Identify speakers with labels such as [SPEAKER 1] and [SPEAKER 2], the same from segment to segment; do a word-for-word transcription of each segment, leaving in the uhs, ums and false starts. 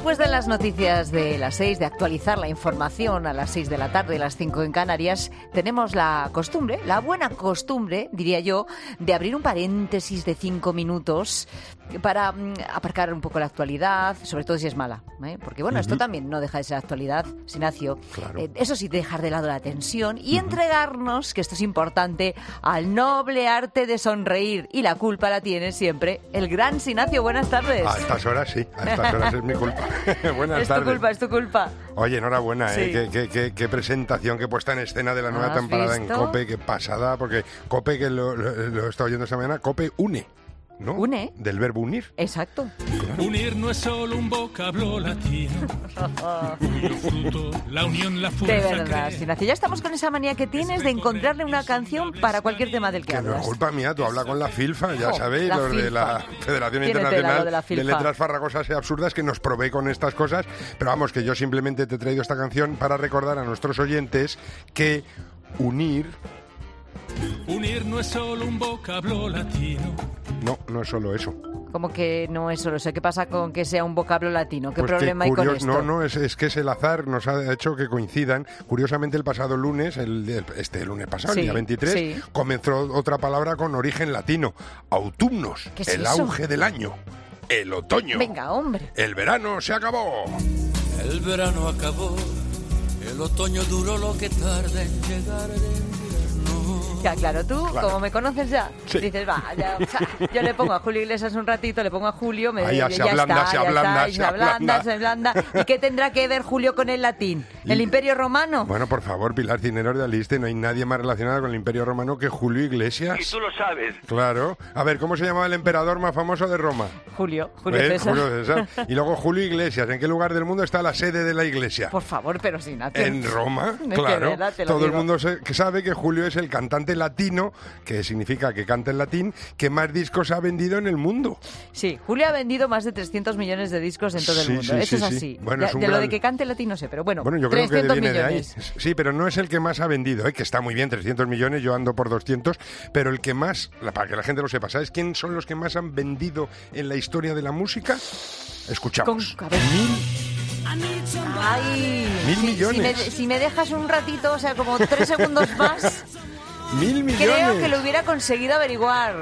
[SPEAKER 1] Después de las noticias de las seis, de actualizar la información a las seis de la tarde, las cinco en Canarias, tenemos la costumbre, la buena costumbre, diría yo, de abrir un paréntesis de cinco minutos para um, aparcar un poco la actualidad, sobre todo si es mala, ¿eh? Porque bueno, uh-huh. esto también no deja de ser actualidad, Ignacio.
[SPEAKER 2] Claro.
[SPEAKER 1] Eh, eso sí, dejar de lado la tensión y uh-huh. entregarnos, que esto es importante, al noble arte de sonreír. Y la culpa la tiene siempre el gran Ignacio. Buenas tardes.
[SPEAKER 2] A estas horas sí, a estas horas es mi culpa. Buenas
[SPEAKER 1] es
[SPEAKER 2] tardes.
[SPEAKER 1] tu culpa, es tu culpa.
[SPEAKER 2] Oye, enhorabuena,
[SPEAKER 1] sí.
[SPEAKER 2] ¿eh? Qué, qué, qué, qué presentación, qué puesta en escena de la nueva temporada en COPE, qué pasada, porque COPE, que lo, lo, lo he estado oyendo esta mañana, COPE une. ¿No?
[SPEAKER 1] Une.
[SPEAKER 2] Del verbo unir.
[SPEAKER 1] Exacto.
[SPEAKER 2] Claro.
[SPEAKER 3] Unir no es solo un vocablo latino. Fruto, la unión, la fuerza.
[SPEAKER 1] De verdad, Ignacio, ya estamos con esa manía que tienes de encontrarle una canción para cualquier tema del que,
[SPEAKER 2] que
[SPEAKER 1] hablas.
[SPEAKER 2] No es culpa mía, tú hablas con la FILFA, ya
[SPEAKER 1] oh,
[SPEAKER 2] sabéis, los
[SPEAKER 1] filfa.
[SPEAKER 2] de la Federación
[SPEAKER 1] Tiene
[SPEAKER 2] Internacional
[SPEAKER 1] de, la
[SPEAKER 2] de Letras Farragosas y Absurdas, que nos provee con estas cosas. Pero vamos, que yo simplemente te he traído esta canción para recordar a nuestros oyentes que unir...
[SPEAKER 3] Unir no es solo un vocablo latino.
[SPEAKER 2] No, no es solo eso.
[SPEAKER 1] Como que no es solo eso. ¿Qué pasa con que sea un vocablo latino? ¿Qué
[SPEAKER 2] pues
[SPEAKER 1] problema hay
[SPEAKER 2] curios,
[SPEAKER 1] con esto?
[SPEAKER 2] No, no, es, es que es el azar nos ha hecho que coincidan. Curiosamente, el pasado lunes, el, el, este lunes pasado,
[SPEAKER 1] sí,
[SPEAKER 2] el día veintitrés,
[SPEAKER 1] sí.
[SPEAKER 2] comenzó otra palabra con origen latino. Autumnos,
[SPEAKER 1] ¿Qué es
[SPEAKER 2] el
[SPEAKER 1] eso?
[SPEAKER 2] auge del año. El otoño.
[SPEAKER 1] Venga, hombre.
[SPEAKER 2] El verano se acabó.
[SPEAKER 4] El verano acabó. El otoño duró lo que tarda en llegar el invierno.
[SPEAKER 1] Ya, claro, tú,
[SPEAKER 2] claro.
[SPEAKER 1] como me conoces ya,
[SPEAKER 2] sí.
[SPEAKER 1] dices, va, ya, o sea, yo le pongo a Julio Iglesias un ratito, le pongo a Julio, me
[SPEAKER 2] Ahí ya,
[SPEAKER 1] ya
[SPEAKER 2] se ablanda,
[SPEAKER 1] está,
[SPEAKER 2] se
[SPEAKER 1] ya
[SPEAKER 2] ablanda,
[SPEAKER 1] está,
[SPEAKER 2] se
[SPEAKER 1] se ablanda,
[SPEAKER 2] ablanda.
[SPEAKER 1] se ablanda. ¿Y qué tendrá que ver Julio con el latín? ¿El
[SPEAKER 2] y,
[SPEAKER 1] Imperio Romano?
[SPEAKER 2] Bueno, por favor, Pilar Cineros de Aliste, no hay nadie más relacionado con el Imperio Romano que Julio Iglesias.
[SPEAKER 5] Y tú lo sabes.
[SPEAKER 2] Claro. A ver, ¿cómo se llamaba el emperador más famoso de Roma?
[SPEAKER 1] Julio, Julio
[SPEAKER 2] ¿Eh?
[SPEAKER 1] César.
[SPEAKER 2] Julio César. Y luego Julio Iglesias. ¿En qué lugar del mundo está la sede de la iglesia?
[SPEAKER 1] Por favor, pero sin hacer.
[SPEAKER 2] En Roma,
[SPEAKER 1] Es que
[SPEAKER 2] claro.
[SPEAKER 1] verdad, te lo
[SPEAKER 2] Todo
[SPEAKER 1] digo.
[SPEAKER 2] el mundo se, que sabe que Julio es el cantante latino, que significa que canta en latín, que más discos ha vendido en el mundo.
[SPEAKER 1] Sí, Julio ha vendido más de trescientos millones de discos en todo
[SPEAKER 2] Sí,
[SPEAKER 1] el mundo.
[SPEAKER 2] sí,
[SPEAKER 1] Eso
[SPEAKER 2] sí,
[SPEAKER 1] es
[SPEAKER 2] sí.
[SPEAKER 1] así.
[SPEAKER 2] Bueno,
[SPEAKER 1] Ya,
[SPEAKER 2] es un
[SPEAKER 1] de lo
[SPEAKER 2] gran...
[SPEAKER 1] de que cante latín no sé, pero bueno,
[SPEAKER 2] Bueno, yo creo que
[SPEAKER 1] trescientos
[SPEAKER 2] viene
[SPEAKER 1] millones.
[SPEAKER 2] de ahí. Sí, pero no es el que más ha vendido, ¿eh? Que está muy bien, trescientos millones, yo ando por doscientos, pero el que más, para que la gente lo sepa, ¿sabes quién son los que más han vendido en la historia de la música? Escuchamos.
[SPEAKER 1] Con... a ver. Ay,
[SPEAKER 2] Mil
[SPEAKER 1] si,
[SPEAKER 2] millones.
[SPEAKER 1] Si me, si me dejas un ratito, o sea, como tres segundos más,
[SPEAKER 2] Mil millones.
[SPEAKER 1] creo que lo hubiera conseguido averiguar.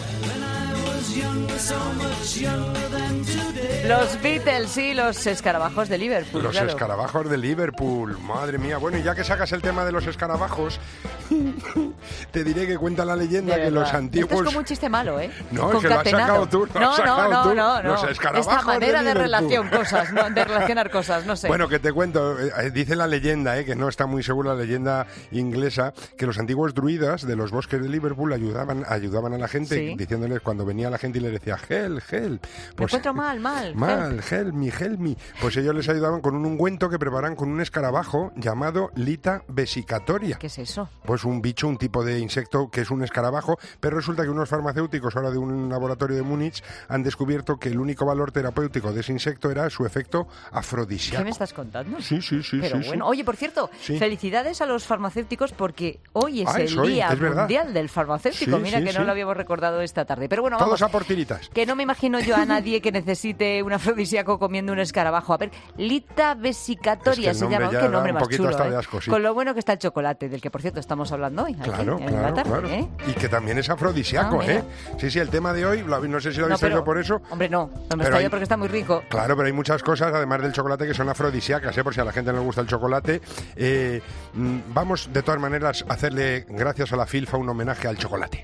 [SPEAKER 1] Los Beatles y los escarabajos de Liverpool.
[SPEAKER 2] Los
[SPEAKER 1] claro.
[SPEAKER 2] escarabajos de Liverpool, madre mía. Bueno, y ya que sacas el tema de los escarabajos, te diré que cuenta la leyenda
[SPEAKER 1] De
[SPEAKER 2] que
[SPEAKER 1] verdad.
[SPEAKER 2] los antiguos...
[SPEAKER 1] Esto es como un chiste malo, ¿eh?
[SPEAKER 2] No, es que lo has
[SPEAKER 1] Concatenado.
[SPEAKER 2] sacado tú, lo
[SPEAKER 1] no,
[SPEAKER 2] has sacado
[SPEAKER 1] no,
[SPEAKER 2] tú.
[SPEAKER 1] no, no,
[SPEAKER 2] Los
[SPEAKER 1] no.
[SPEAKER 2] escarabajos
[SPEAKER 1] Esta manera
[SPEAKER 2] de
[SPEAKER 1] de,
[SPEAKER 2] Liverpool.
[SPEAKER 1] relación cosas, no, de relacionar cosas, no sé.
[SPEAKER 2] Bueno, que te cuento, eh, dice la leyenda, eh, que no está muy segura la leyenda inglesa, que los antiguos druidas de los bosques de Liverpool ayudaban, ayudaban a la gente,
[SPEAKER 1] Sí.
[SPEAKER 2] diciéndoles cuando venía la gente y les decía, help, help.
[SPEAKER 1] Me encuentro mal, mal.
[SPEAKER 2] Mal, help me, help me. Pues ellos les ayudaban con un ungüento que preparan con un escarabajo llamado Lita vesicatoria.
[SPEAKER 1] ¿Qué es eso?
[SPEAKER 2] Pues un bicho, un tipo de insecto que es un escarabajo, pero resulta que unos farmacéuticos ahora de un laboratorio de Múnich han descubierto que el único valor terapéutico de ese insecto era su efecto afrodisíaco.
[SPEAKER 1] ¿Qué me estás contando?
[SPEAKER 2] Sí, sí, sí.
[SPEAKER 1] Pero
[SPEAKER 2] sí,
[SPEAKER 1] bueno,
[SPEAKER 2] sí.
[SPEAKER 1] oye, por cierto,
[SPEAKER 2] Sí.
[SPEAKER 1] felicidades a los farmacéuticos porque hoy es
[SPEAKER 2] Ah,
[SPEAKER 1] el
[SPEAKER 2] es hoy,
[SPEAKER 1] Día
[SPEAKER 2] es verdad.
[SPEAKER 1] Mundial del Farmacéutico.
[SPEAKER 2] Sí,
[SPEAKER 1] Mira
[SPEAKER 2] sí,
[SPEAKER 1] que no
[SPEAKER 2] sí.
[SPEAKER 1] lo habíamos recordado esta tarde. Pero bueno,
[SPEAKER 2] Todos
[SPEAKER 1] vamos.
[SPEAKER 2] a por tiritas.
[SPEAKER 1] Que no me imagino yo a nadie que necesite un afrodisíaco comiendo un escarabajo. A ver, Lita vesicatoria
[SPEAKER 2] Es que
[SPEAKER 1] se
[SPEAKER 2] el nombre
[SPEAKER 1] llama.
[SPEAKER 2] ya
[SPEAKER 1] Qué
[SPEAKER 2] da
[SPEAKER 1] nombre
[SPEAKER 2] un
[SPEAKER 1] más
[SPEAKER 2] poquito
[SPEAKER 1] chulo,
[SPEAKER 2] hasta de
[SPEAKER 1] ¿eh?
[SPEAKER 2] asco, sí.
[SPEAKER 1] Con lo bueno que está el chocolate, del que por cierto estamos hablando hoy. Aquí,
[SPEAKER 2] Claro,
[SPEAKER 1] en
[SPEAKER 2] claro,
[SPEAKER 1] la tarde,
[SPEAKER 2] claro.
[SPEAKER 1] ¿eh?
[SPEAKER 2] Y que también es afrodisíaco,
[SPEAKER 1] Ah, mira.
[SPEAKER 2] ¿eh? Sí, sí, el tema de hoy, lo habéis- no sé si lo
[SPEAKER 1] No,
[SPEAKER 2] habéis traído
[SPEAKER 1] pero-
[SPEAKER 2] por eso.
[SPEAKER 1] Hombre, no, no me
[SPEAKER 2] Pero
[SPEAKER 1] está
[SPEAKER 2] hay-
[SPEAKER 1] yo porque está muy rico.
[SPEAKER 2] Claro, pero hay muchas cosas, además del chocolate, que son afrodisíacas, ¿eh? Por si a la gente no le gusta el chocolate. Eh, mm, vamos, de todas maneras, a hacerle, gracias a la FILFA, un homenaje al chocolate.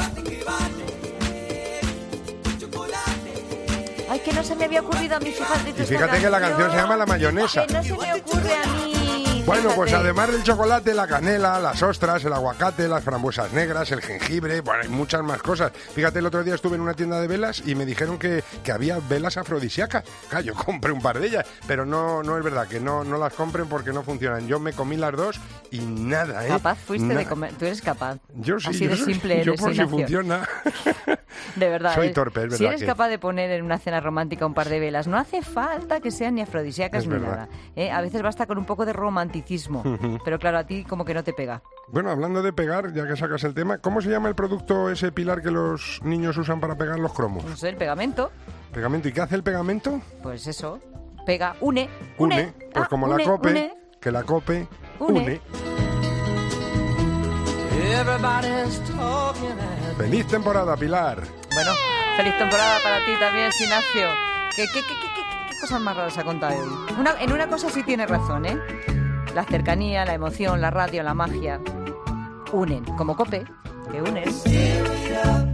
[SPEAKER 1] Ay, que no se me había ocurrido a mí, fíjate.
[SPEAKER 2] Y fíjate que la canción se llama La Mayonesa.
[SPEAKER 1] Que no se me ocurre a mí.
[SPEAKER 2] Bueno, pues
[SPEAKER 1] fíjate.
[SPEAKER 2] además del chocolate, la canela, las ostras, el aguacate, las frambuesas negras, el jengibre, bueno, hay muchas más cosas. Fíjate, el otro día estuve en una tienda de velas y me dijeron que, que había velas afrodisíacas. Claro, yo compré un par de ellas, pero no, no es verdad, que no, no las compren porque no funcionan. Yo me comí las dos y nada, ¿eh?
[SPEAKER 1] Capaz fuiste
[SPEAKER 2] Nada.
[SPEAKER 1] de comer. Tú eres capsi
[SPEAKER 2] Yo sí,
[SPEAKER 1] Así
[SPEAKER 2] yo
[SPEAKER 1] de
[SPEAKER 2] soy-
[SPEAKER 1] simple
[SPEAKER 2] yo
[SPEAKER 1] eres,
[SPEAKER 2] por si
[SPEAKER 1] Ignacio.
[SPEAKER 2] funciona.
[SPEAKER 1] De verdad.
[SPEAKER 2] Soy
[SPEAKER 1] ¿eh?
[SPEAKER 2] torpe, es verdad
[SPEAKER 1] Si eres
[SPEAKER 2] que-
[SPEAKER 1] capaz de poner en una cena romántica un par de velas, no hace falta que sean ni afrodisíacas
[SPEAKER 2] Es
[SPEAKER 1] ni
[SPEAKER 2] verdad.
[SPEAKER 1] nada. ¿eh? A veces basta con un poco de romanticismo. Pero claro, a ti como que no te pega.
[SPEAKER 2] Bueno, hablando de pegar, ya que sacas el tema, ¿cómo se llama el producto ese, Pilar, que los niños usan para pegar los cromos?
[SPEAKER 1] No sé, el pegamento,
[SPEAKER 2] ¿Pegamento? ¿Y qué hace el pegamento?
[SPEAKER 1] pues eso. pega, une, une.
[SPEAKER 2] Une, pues
[SPEAKER 1] Ah,
[SPEAKER 2] como
[SPEAKER 1] une,
[SPEAKER 2] la COPE,
[SPEAKER 1] une.
[SPEAKER 2] que la COPE
[SPEAKER 1] Une.
[SPEAKER 2] une. Feliz temporada, Pilar.
[SPEAKER 1] Bueno, feliz temporada para ti también, Ignacio. ¿Qué, qué, qué, qué, qué, qué cosas más raras ha contado hoy? Una, en una cosa sí tiene razón, ¿eh? La cercanía, la emoción, la radio, la magia. Unen, como COPE, que unes.